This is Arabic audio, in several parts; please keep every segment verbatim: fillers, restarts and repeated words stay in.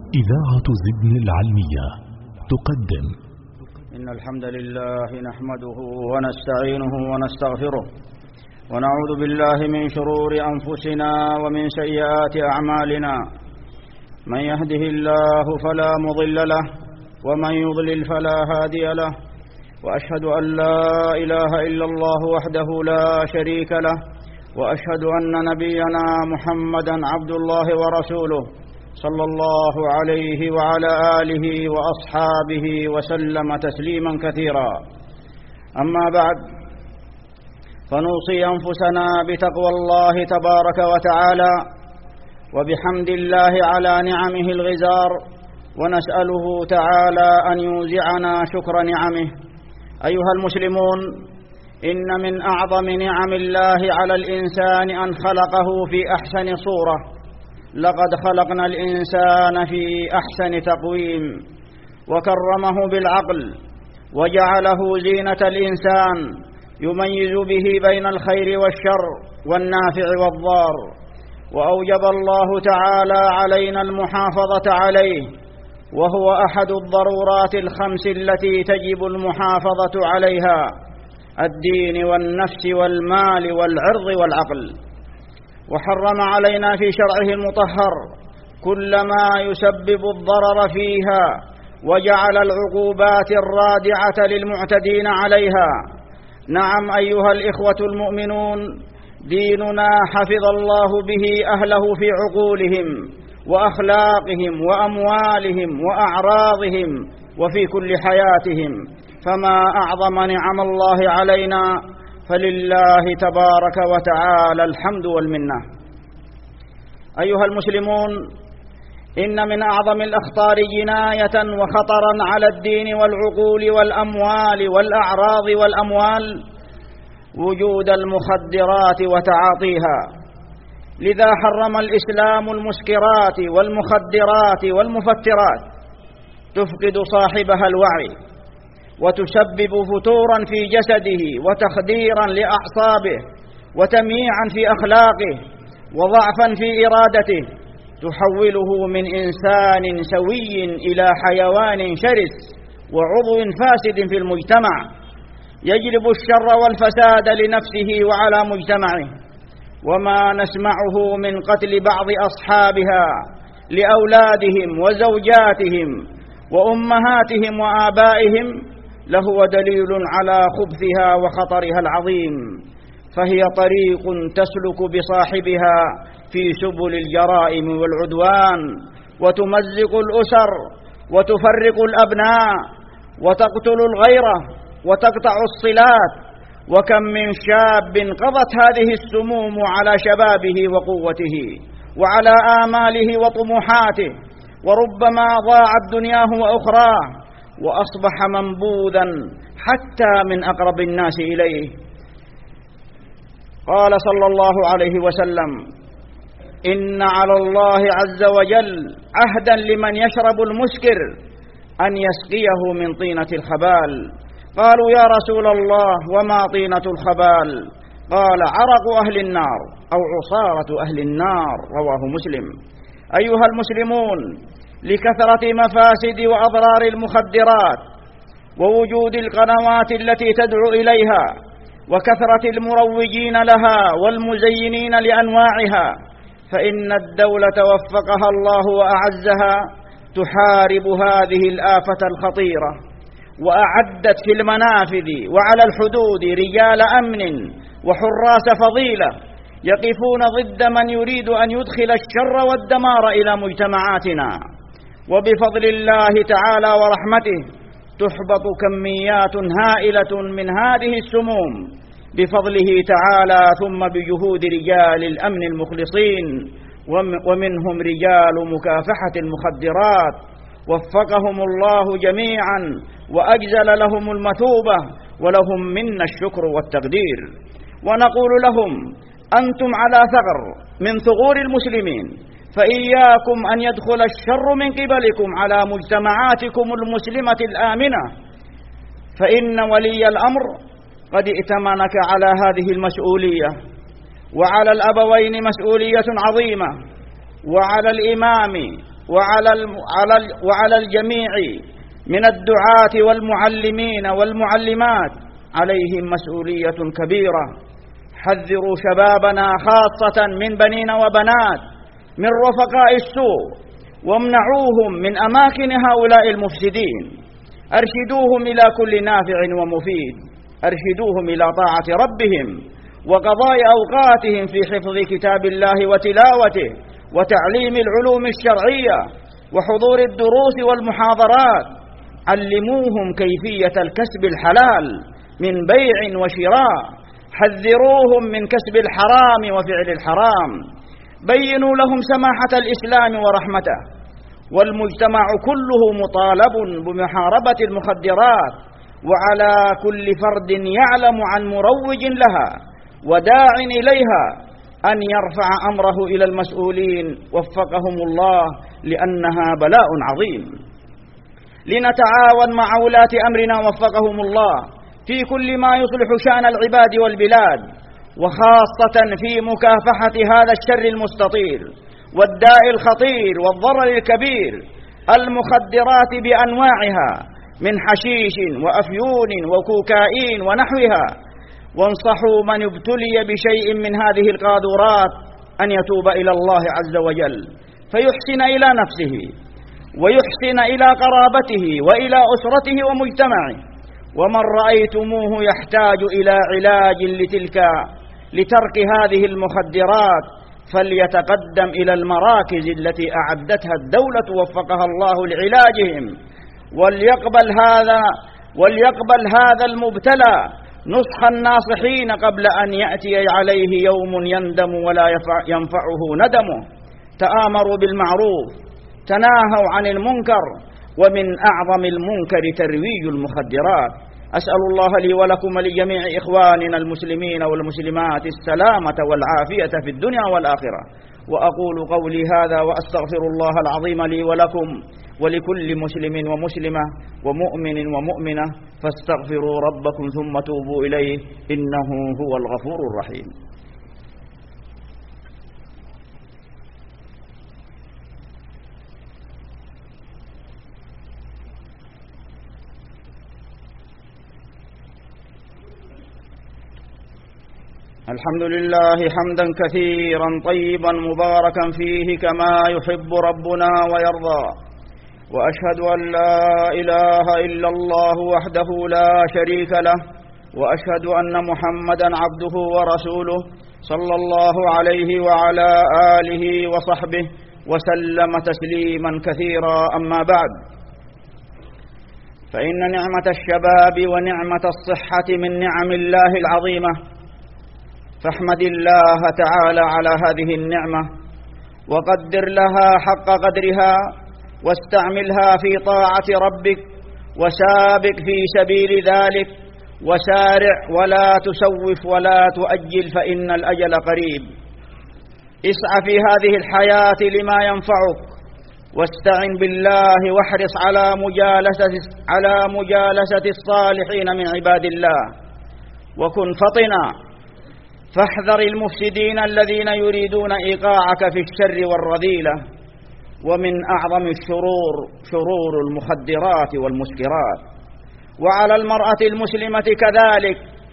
إذاعة زدن العلمية تقدم. إن الحمد لله نحمده ونستعينه ونستغفره ونعوذ بالله من شرور أنفسنا ومن سيئات أعمالنا. من يهده الله فلا مضل له ومن يضلل فلا هادي له، وأشهد أن لا إله إلا الله وحده لا شريك له، وأشهد أن نبينا محمدا عبد الله ورسوله صلى الله عليه وعلى آله وأصحابه وسلم تسليما كثيرا. أما بعد، فنوصي أنفسنا بتقوى الله تبارك وتعالى وبحمد الله على نعمه الغزار، ونسأله تعالى أن يوزعنا شكر نعمه. أيها المسلمون، إن من أعظم نعم الله على الإنسان أن خلقه في أحسن صورة. لقد خلقنا الإنسان في أحسن تقويم، وكرمه بالعقل، وجعله زينة الإنسان يميز به بين الخير والشر والنافع والضار. وأوجب الله تعالى علينا المحافظة عليه، وهو أحد الضرورات الخمس التي تجب المحافظة عليها: الدين والنفس والمال والعرض والعقل. وحرم علينا في شرعه المطهر كل ما يسبب الضرر فيها، وجعل العقوبات الرادعة للمعتدين عليها. نعم أيها الإخوة المؤمنون، ديننا حفظ الله به أهله في عقولهم وأخلاقهم وأموالهم وأعراضهم وفي كل حياتهم، فما أعظم نعم الله علينا، فلله تبارك وتعالى الحمد والمنة. أيها المسلمون، إن من أعظم الأخطار جناية وخطرا على الدين والعقول والأموال والأعراض والأموال وجود المخدرات وتعاطيها. لذا حرم الإسلام المسكرات والمخدرات والمفترات، تفقد صاحبها الوعي، وتسبب فتورا في جسده وتخديرا لأعصابه وتمييعا في أخلاقه وضعفا في إرادته، تحوله من إنسان سوي إلى حيوان شرس وعضو فاسد في المجتمع، يجلب الشر والفساد لنفسه وعلى مجتمعه. وما نسمعه من قتل بعض أصحابها لأولادهم وزوجاتهم وأمهاتهم وآبائهم لهو دليل على خبثها وخطرها العظيم، فهي طريق تسلك بصاحبها في سبل الجرائم والعدوان، وتمزق الأسر وتفرق الأبناء وتقتل الغيرة وتقطع الصلات. وكم من شاب قضت هذه السموم على شبابه وقوته وعلى آماله وطموحاته، وربما ضاعت دنياه وأخراه، وأصبح منبوذا حتى من أقرب الناس إليه. قال صلى الله عليه وسلم: إن على الله عز وجل عهدا لمن يشرب المسكر أن يسقيه من طينة الخبال. قالوا: يا رسول الله، وما طينة الخبال؟ قال: عرق أهل النار أو عصارة أهل النار. رواه مسلم. أيها المسلمون، لكثرة مفاسد وأضرار المخدرات ووجود القنوات التي تدعو إليها وكثرة المروجين لها والمزينين لأنواعها، فإن الدولة وفقها الله وأعزها تحارب هذه الآفة الخطيرة، وأعدت في المنافذ وعلى الحدود رجال أمن وحراس فضيلة يقفون ضد من يريد أن يدخل الشر والدمار إلى مجتمعاتنا. وبفضل الله تعالى ورحمته تحبط كميات هائلة من هذه السموم بفضله تعالى، ثم بجهود رجال الأمن المخلصين، ومنهم رجال مكافحة المخدرات، وفقهم الله جميعا وأجزل لهم المثوبة، ولهم منا الشكر والتقدير. ونقول لهم: أنتم على ثغر من ثغور المسلمين، فإياكم أن يدخل الشر من قبلكم على مجتمعاتكم المسلمة الآمنة، فإن ولي الأمر قد ائتمنك على هذه المسؤولية، وعلى الأبوين مسؤولية عظيمة، وعلى الإمام وعلى وعلى الجميع من الدعاة والمعلمين والمعلمات عليهم مسؤولية كبيرة. حذروا شبابنا خاصة من بنين وبنات من رفقاء السوء، وامنعوهم من أماكن هؤلاء المفسدين. أرشدوهم إلى كل نافع ومفيد، أرشدوهم إلى طاعة ربهم وقضاء أوقاتهم في حفظ كتاب الله وتلاوته وتعليم العلوم الشرعية وحضور الدروس والمحاضرات. علموهم كيفية الكسب الحلال من بيع وشراء، حذروهم من كسب الحرام وفعل الحرام، بينوا لهم سماحة الإسلام ورحمته. والمجتمع كله مطالب بمحاربة المخدرات، وعلى كل فرد يعلم عن مروج لها وداع إليها أن يرفع أمره إلى المسؤولين وفقهم الله، لأنها بلاء عظيم. لنتعاون مع ولاة أمرنا وفقهم الله في كل ما يصلح شأن العباد والبلاد، وخاصة في مكافحة هذا الشر المستطير والداء الخطير والضرر الكبير، المخدرات بأنواعها من حشيش وأفيون وكوكايين ونحوها. وانصحوا من ابتلي بشيء من هذه القاذورات أن يتوب إلى الله عز وجل، فيحسن إلى نفسه ويحسن إلى قرابته وإلى أسرته ومجتمعه. ومن رأيتموه يحتاج إلى علاج لتلك لترك هذه المخدرات فليتقدم إلى المراكز التي أعدتها الدولة وفقها الله لعلاجهم، وليقبل هذا وليقبل هذا المبتلى نصح الناصحين قبل أن يأتي عليه يوم يندم ولا ينفعه ندمه. تآمروا بالمعروف، تناهوا عن المنكر، ومن أعظم المنكر ترويج المخدرات. أسأل الله لي ولكم ولجميع إخواننا المسلمين والمسلمات السلامة والعافية في الدنيا والآخرة. وأقول قولي هذا وأستغفر الله العظيم لي ولكم ولكل مسلم ومسلمة ومؤمن ومؤمنة، فاستغفروا ربكم ثم توبوا إليه إنه هو الغفور الرحيم. الحمد لله حمدا كثيرا طيبا مباركا فيه كما يحب ربنا ويرضى، وأشهد أن لا إله إلا الله وحده لا شريك له، وأشهد أن محمدا عبده ورسوله صلى الله عليه وعلى آله وصحبه وسلم تسليما كثيرا. أما بعد، فإن نعمة الشباب ونعمة الصحة من نعم الله العظيمة، فاحمد الله تعالى على هذه النعمة وقدر لها حق قدرها، واستعملها في طاعة ربك، وسابق في سبيل ذلك، وسارع ولا تسوف ولا تؤجل فإن الأجل قريب. اسعى في هذه الحياة لما ينفعك، واستعن بالله، واحرص على مجالسة على مجالسة الصالحين من عباد الله، وكن فطنا، فاحذر المفسدين الذين يريدون إيقاعك في الشر والرذيلة. ومن أعظم الشرور شرور المخدرات والمسكرات. وعلى المرأة المسلمة كذلك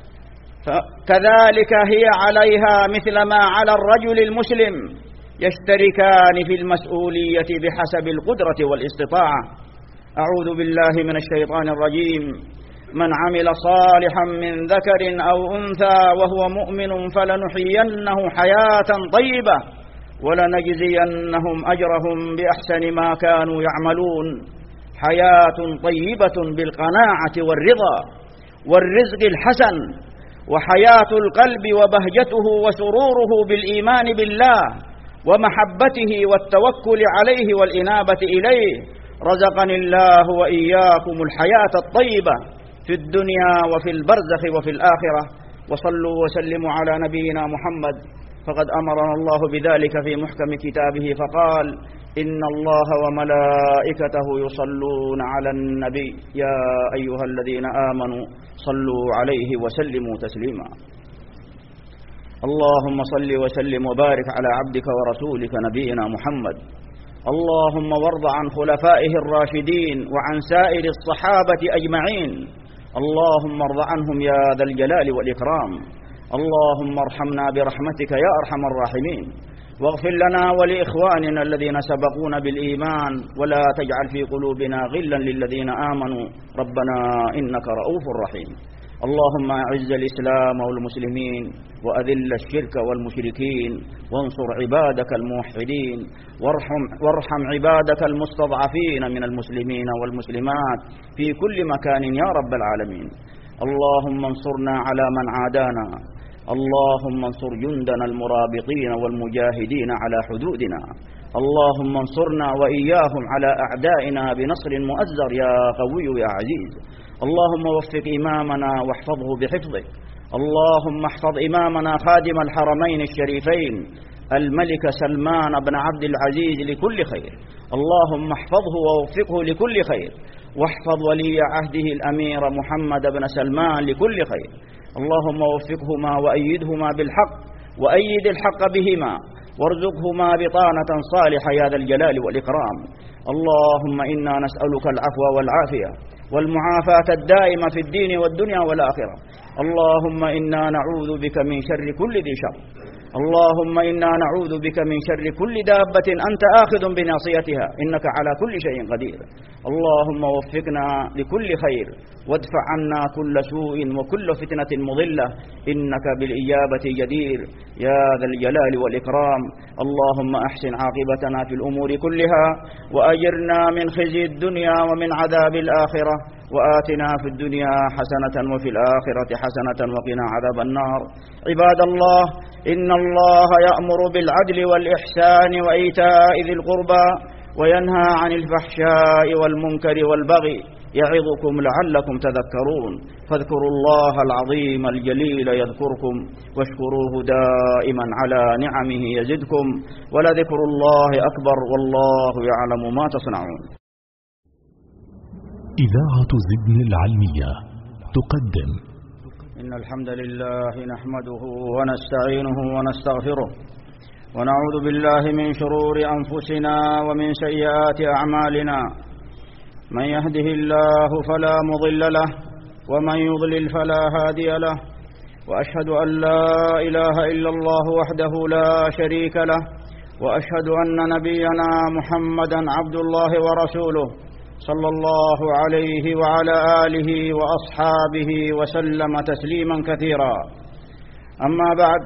كذلك هي عليها مثل ما على الرجل المسلم، يشتركان في المسؤولية بحسب القدرة والاستطاعة. أعوذ بالله من الشيطان الرجيم. من عمل صالحا من ذكر أو أنثى وهو مؤمن فلنحيينه حياة طيبة ولنجزينهم أجرهم بأحسن ما كانوا يعملون. حياة طيبة بالقناعة والرضا والرزق الحسن، وحياة القلب وبهجته وسروره بالإيمان بالله ومحبته والتوكل عليه والإنابة إليه. رزقني الله وإياكم الحياة الطيبة في الدنيا وفي البرزخ وفي الآخرة. وصلوا وسلموا على نبينا محمد، فقد أمرنا الله بذلك في محكم كتابه فقال: إن الله وملائكته يصلون على النبي يا أيها الذين آمنوا صلوا عليه وسلموا تسليما. اللهم صل وسلم وبارك على عبدك ورسولك نبينا محمد اللهم وارض عن خلفائه الراشدين وعن سائر الصحابة أجمعين. اللهم ارض عنهم يا ذا الجلال والإكرام. اللهم ارحمنا برحمتك يا أرحم الراحمين، واغفر لنا ولإخواننا الذين سبقونا بالإيمان، ولا تجعل في قلوبنا غلا للذين آمنوا ربنا إنك رؤوف رحيم. اللهم أعز الإسلام والمسلمين، وأذل الشرك والمشركين، وانصر عبادك الموحدين، وارحم, وارحم عبادك المستضعفين من المسلمين والمسلمات في كل مكان يا رب العالمين. اللهم انصرنا على من عادانا، اللهم انصر جندنا المرابطين والمجاهدين على حدودنا، اللهم انصرنا وإياهم على أعدائنا بنصر مؤزر يا قوي يا عزيز. اللهم وفق إمامنا واحفظه بحفظك. اللهم احفظ إمامنا خادم الحرمين الشريفين الملك سلمان بن عبد العزيز لكل خير. اللهم احفظه ووفقه لكل خير، واحفظ ولي عهده الأمير محمد بن سلمان لكل خير. اللهم وفقهما وأيدهما بالحق، وأيد الحق بهما، وارزقهما بطانة صالحة يا ذا الجلال والإكرام. اللهم إنا نسألك العفو والعافية والمعافاة الدائمة في الدين والدنيا والآخرة. اللهم إنا نعوذ بك من شر كل ذي شر. اللهم إنا نعوذ بك من شر كل دابة أنت آخذ بناصيتها إنك على كل شيء قدير. اللهم وفقنا لكل خير، وادفع عنا كل سوء وكل فتنة مضلة إنك بالإجابة جدير يا ذا الجلال والإكرام. اللهم أحسن عاقبتنا في الأمور كلها، وأجرنا من خزي الدنيا ومن عذاب الآخرة، وآتنا في الدنيا حسنة وفي الآخرة حسنة وقنا عذاب النار. عباد الله، إن الله يأمر بالعدل والإحسان وإيتاء ذي القربى، وينهى عن الفحشاء والمنكر والبغي، يعظكم لعلكم تذكرون. فاذكروا الله العظيم الجليل يذكركم، واشكروه دائما على نعمه يزدكم، ولذكر الله أكبر والله يعلم ما تصنعون. إذاعة زبن العلمية تقدم. إن الحمد لله نحمده ونستعينه ونستغفره، ونعوذ بالله من شرور أنفسنا ومن سيئات أعمالنا. من يهده الله فلا مضل له، ومن يضلل فلا هادي له، وأشهد أن لا إله إلا الله وحده لا شريك له، وأشهد أن نبينا محمدا عبد الله ورسوله صلى الله عليه وعلى آله وأصحابه وسلم تسليما كثيرا. أما بعد،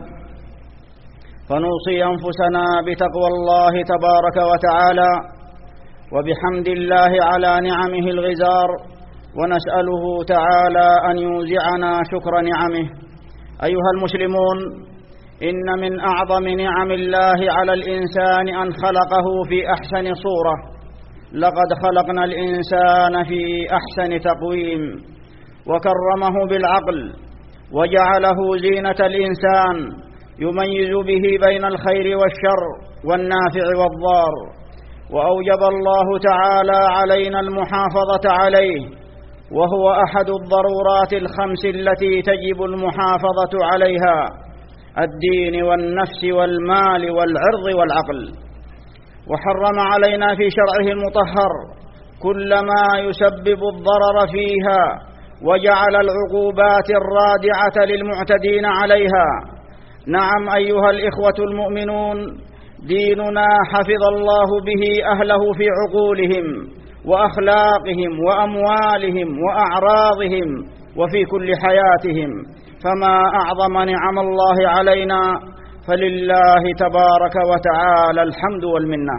فنوصي أنفسنا بتقوى الله تبارك وتعالى، وبحمد الله على نعمه الغزار، ونسأله تعالى أن يوزعنا شكر نعمه. أيها المسلمون، إن من أعظم نعم الله على الإنسان أن خلقه في أحسن صورة. لقد خلقنا الإنسان في أحسن تقويم، وكرمه بالعقل، وجعله زينة الإنسان يميز به بين الخير والشر والنافع والضار. وأوجب الله تعالى علينا المحافظة عليه، وهو أحد الضرورات الخمس التي تجب المحافظة عليها: الدين والنفس والمال والعرض والعقل. وحرم علينا في شرعه المطهر كل ما يسبب الضرر فيها، وجعل العقوبات الرادعة للمعتدين عليها. نعم أيها الإخوة المؤمنون، ديننا حفظ الله به أهله في عقولهم وأخلاقهم وأموالهم وأعراضهم وفي كل حياتهم، فما أعظم نعم الله علينا، فلله تبارك وتعالى الحمد والمنة.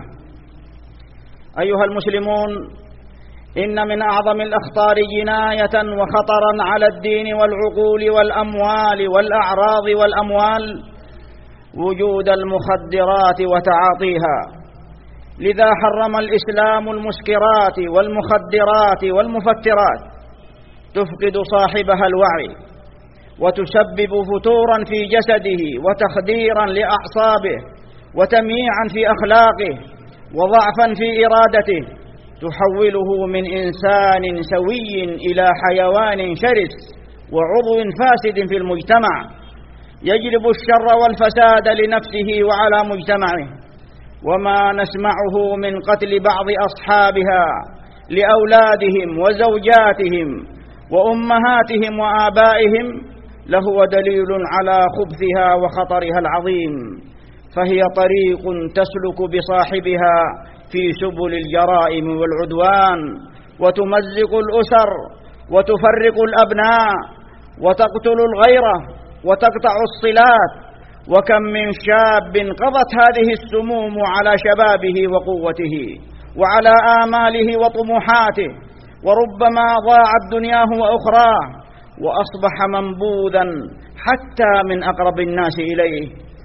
أيها المسلمون، إن من أعظم الأخطار جناية وخطرا على الدين والعقول والأموال والأعراض والأموال وجود المخدرات وتعاطيها. لذا حرم الإسلام المسكرات والمخدرات والمفترات، تفقد صاحبها الوعي، وتسبب فتورا في جسده، وتخديرا لأعصابه، وتمييعا في أخلاقه، وضعفا في إرادته، تحوله من إنسان سوي إلى حيوان شرس وعضو فاسد في المجتمع، يجلب الشر والفساد لنفسه وعلى مجتمعه. وما نسمعه من قتل بعض أصحابها لأولادهم وزوجاتهم وأمهاتهم وآبائهم لهو دليل على خبثها وخطرها العظيم، فهي طريق تسلك بصاحبها في سبل الجرائم والعدوان، وتمزق الأسر وتفرق الأبناء وتقتل الغيرة وتقطع الصلات. وكم من شاب قضت هذه السموم على شبابه وقوته وعلى آماله وطموحاته، وربما ضاعت دنياه وأخراه وأصبح منبوذا حتى من أقرب الناس إليه.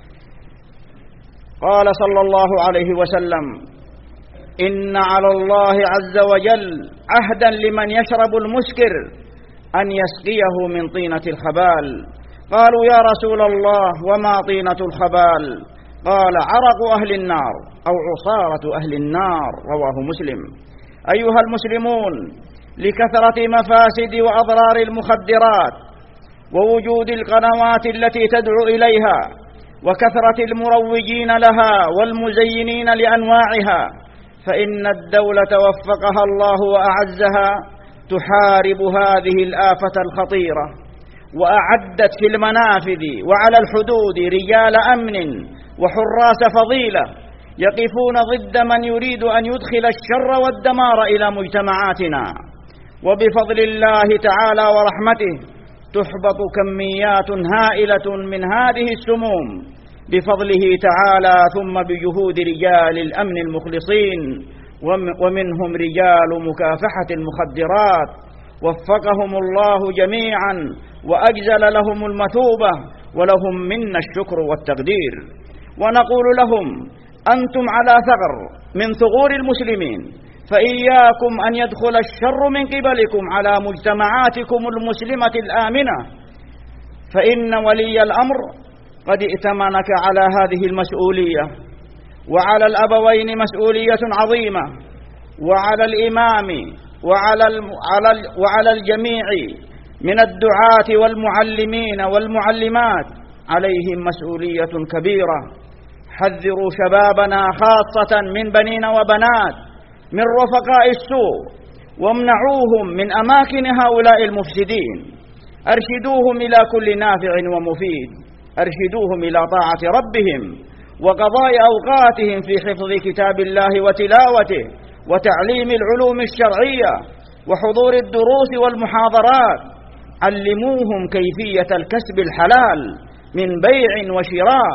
قال صلى الله عليه وسلم: إن على الله عز وجل عهدا لمن يشرب المسكر أن يسقيه من طينة الخبال. قالوا: يا رسول الله وما طينة الخبال؟ قال: عرق أهل النار أو عصارة أهل النار، رواه مسلم. أيها المسلمون، لكثرة مفاسد وأضرار المخدرات ووجود القنوات التي تدعو إليها وكثرة المروجين لها والمزينين لأنواعها، فإن الدولة وفقها الله وأعزها تحارب هذه الآفة الخطيرة، وأعدت في المنافذ وعلى الحدود رجال أمن وحراس فضيلة يقفون ضد من يريد أن يدخل الشر والدمار إلى مجتمعاتنا. وبفضل الله تعالى ورحمته تحبط كميات هائلة من هذه السموم بفضله تعالى، ثم بجهود رجال الأمن المخلصين، ومنهم رجال مكافحة المخدرات، وفقهم الله جميعا وأجزل لهم المثوبة، ولهم منا الشكر والتقدير. ونقول لهم: أنتم على ثغر من ثغور المسلمين، فإياكم أن يدخل الشر من قبلكم على مجتمعاتكم المسلمة الآمنة، فإن ولي الأمر قد ائتمنك على هذه المسؤولية، وعلى الأبوين مسؤولية عظيمة، وعلى الإمام وعلى وعلى الجميع من الدعاة والمعلمين والمعلمات عليهم مسؤولية كبيرة. حذروا شبابنا خاصة من بنين وبنات من رفقاء السوء، وامنعوهم من أماكن هؤلاء المفسدين. أرشدوهم إلى كل نافع ومفيد، أرشدوهم إلى طاعة ربهم وقضاء أوقاتهم في حفظ كتاب الله وتلاوته وتعليم العلوم الشرعية وحضور الدروس والمحاضرات. علموهم كيفية الكسب الحلال من بيع وشراء،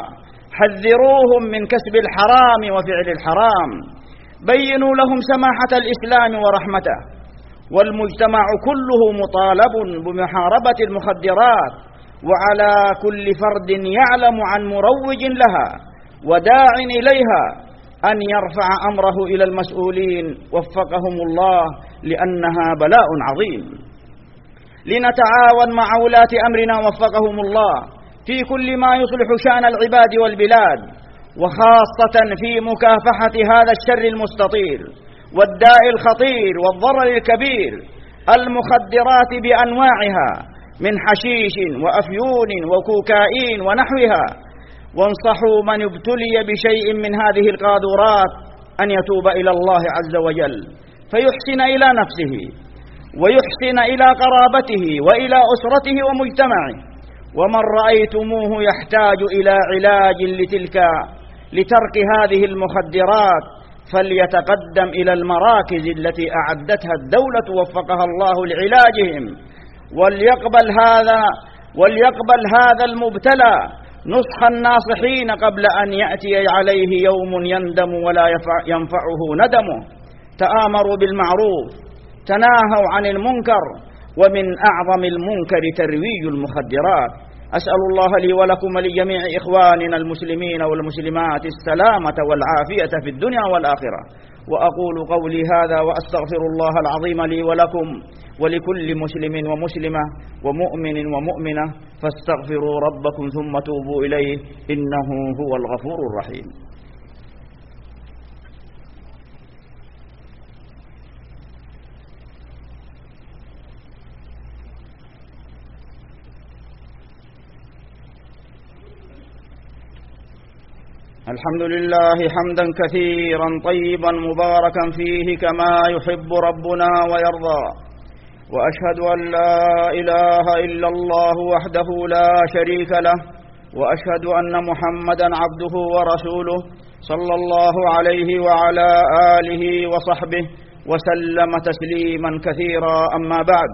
حذروهم من كسب الحرام وفعل الحرام، بينوا لهم سماحة الإسلام ورحمته. والمجتمع كله مطالب بمحاربة المخدرات، وعلى كل فرد يعلم عن مروج لها وداع إليها أن يرفع أمره إلى المسؤولين وفقهم الله، لأنها بلاء عظيم. لنتعاون مع ولاة أمرنا وفقهم الله في كل ما يصلح شأن العباد والبلاد، وخاصة في مكافحة هذا الشر المستطير والداء الخطير والضرر الكبير، المخدرات بأنواعها من حشيش وأفيون وكوكايين ونحوها. وانصحوا من ابتلي بشيء من هذه القاذورات أن يتوب إلى الله عز وجل، فيحسن إلى نفسه ويحسن إلى قرابته وإلى أسرته ومجتمعه. ومن رأيتموه يحتاج إلى علاج لتلك لترك هذه المخدرات فليتقدم إلى المراكز التي أعدتها الدولة وفقها الله لعلاجهم، وليقبل هذا وليقبل هذا المبتلى نصح الناصحين قبل أن يأتي عليه يوم يندم ولا ينفعه ندمه. تآمروا بالمعروف، تناهوا عن المنكر، ومن أعظم المنكر ترويج المخدرات. أسأل الله لي ولكم ولجميع إخواننا المسلمين والمسلمات السلامة والعافية في الدنيا والآخرة. وأقول قولي هذا وأستغفر الله العظيم لي ولكم ولكل مسلم ومسلمة ومؤمن ومؤمنة، فاستغفروا ربكم ثم توبوا إليه إنه هو الغفور الرحيم. الحمد لله حمدا كثيرا طيبا مباركا فيه كما يحب ربنا ويرضى، وأشهد أن لا إله إلا الله وحده لا شريك له، وأشهد أن محمدا عبده ورسوله صلى الله عليه وعلى آله وصحبه وسلم تسليما كثيرا. أما بعد،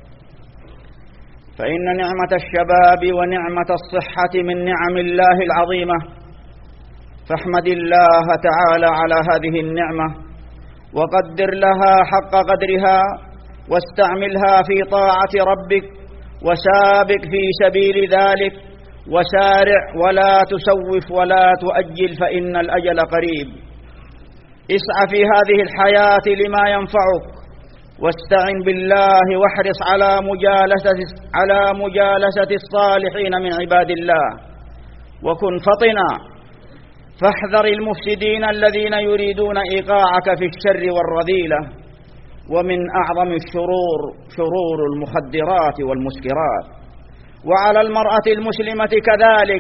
فإن نعمة الشباب ونعمة الصحة من نعم الله العظيمة، فاحمد الله تعالى على هذه النعمة وقدر لها حق قدرها، واستعملها في طاعة ربك، وسابق في سبيل ذلك، وسارع ولا تسوف ولا تؤجل، فإن الأجل قريب. اسعى في هذه الحياة لما ينفعك، واستعن بالله، واحرص على مجالسة على مجالسة الصالحين من عباد الله، وكن فطنا، فاحذر المفسدين الذين يريدون إيقاعك في الشر والرذيلة. ومن أعظم الشرور شرور المخدرات والمسكرات. وعلى المرأة المسلمة كذلك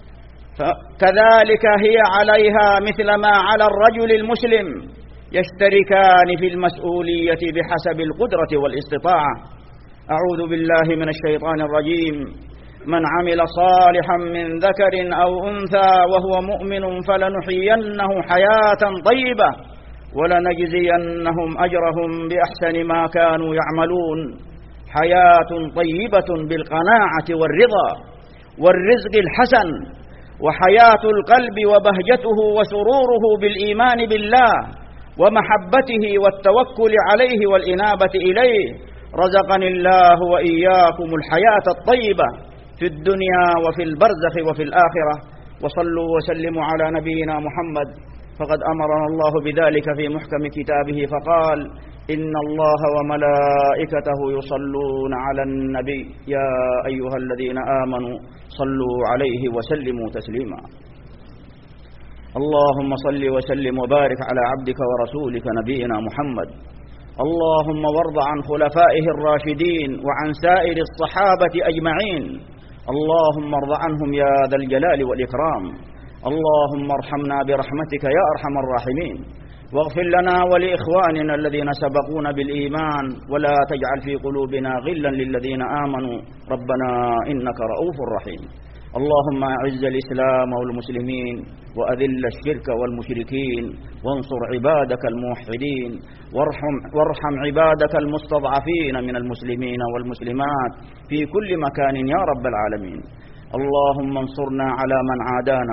كذلك هي عليها مثل ما على الرجل المسلم، يشتركان في المسؤولية بحسب القدرة والاستطاعة. أعوذ بالله من الشيطان الرجيم. من عمل صالحا من ذكر أو أنثى وهو مؤمن فلنحيينه حياة طيبة ولنجزينهم أجرهم بأحسن ما كانوا يعملون. حياة طيبة بالقناعة والرضا والرزق الحسن، وحياة القلب وبهجته وسروره بالإيمان بالله ومحبته والتوكل عليه والإنابة إليه. رزقني الله وإياكم الحياة الطيبة في الدنيا وفي البرزخ وفي الآخرة. وصلوا وسلموا على نبينا محمد، فقد أمرنا الله بذلك في محكم كتابه فقال: إن الله وملائكته يصلون على النبي يا أيها الذين آمنوا صلوا عليه وسلموا تسليما. اللهم صل وسلم وبارك على عبدك ورسولك نبينا محمد. اللهم وارض عن خلفائه الراشدين وعن سائر الصحابة أجمعين. اللهم ارض عنهم يا ذا الجلال والإكرام. اللهم ارحمنا برحمتك يا أرحم الراحمين، واغفر لنا ولإخواننا الذين سبقونا بالإيمان، ولا تجعل في قلوبنا غلا للذين آمنوا ربنا إنك رؤوف رحيم. اللهم أعز الإسلام والمسلمين، وأذل الشرك والمشركين، وانصر عبادك الموحدين، وارحم, وارحم عبادك المستضعفين من المسلمين والمسلمات في كل مكان يا رب العالمين. اللهم انصرنا على من عادانا،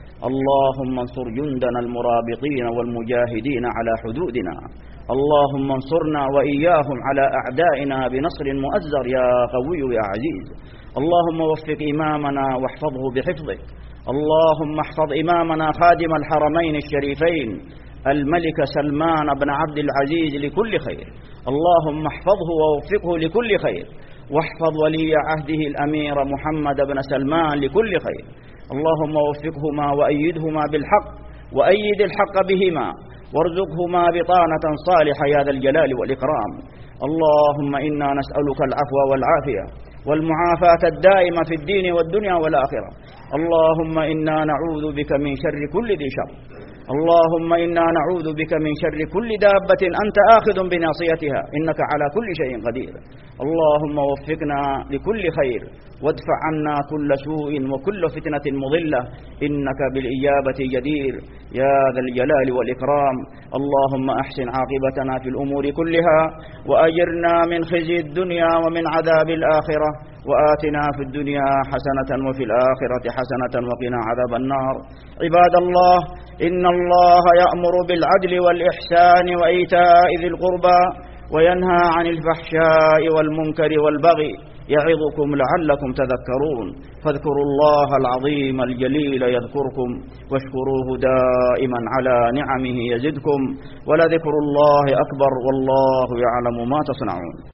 اللهم انصر جندنا المرابطين والمجاهدين على حدودنا، اللهم انصرنا وإياهم على أعدائنا بنصر مؤزر يا قوي يا عزيز. اللهم وفق إمامنا واحفظه بحفظك. اللهم احفظ إمامنا خادم الحرمين الشريفين الملك سلمان بن عبد العزيز لكل خير. اللهم احفظه ووفقه لكل خير، واحفظ ولي عهده الأمير محمد بن سلمان لكل خير. اللهم وفقهما وأيدهما بالحق، وأيد الحق بهما، وارزقهما بطانة صالحة يا ذا الجلال والإكرام. اللهم إنا نسألك العفو والعافية والمعافاة الدائمة في الدين والدنيا والآخرة. اللهم إنا نعوذ بك من شر كل ذي شر. اللهم إنا نعوذ بك من شر كل دابة أنت آخذ بناصيتها إنك على كل شيء قدير. اللهم وفقنا لكل خير، وادفع عنا كل سوء وكل فتنة مضلة إنك بالإجابة جدير يا ذا الجلال والإكرام. اللهم أحسن عاقبتنا في الأمور كلها، وأجرنا من خزي الدنيا ومن عذاب الآخرة، وآتنا في الدنيا حسنة وفي الآخرة حسنة وقنا عذاب النار. عباد الله، إن الله يأمر بالعدل والإحسان وإيتاء ذي القربى، وينهى عن الفحشاء والمنكر والبغي، يعظكم لعلكم تذكرون. فاذكروا الله العظيم الجليل يذكركم، واشكروه دائما على نعمه يزدكم، ولذكر الله أكبر، والله يعلم ما تصنعون.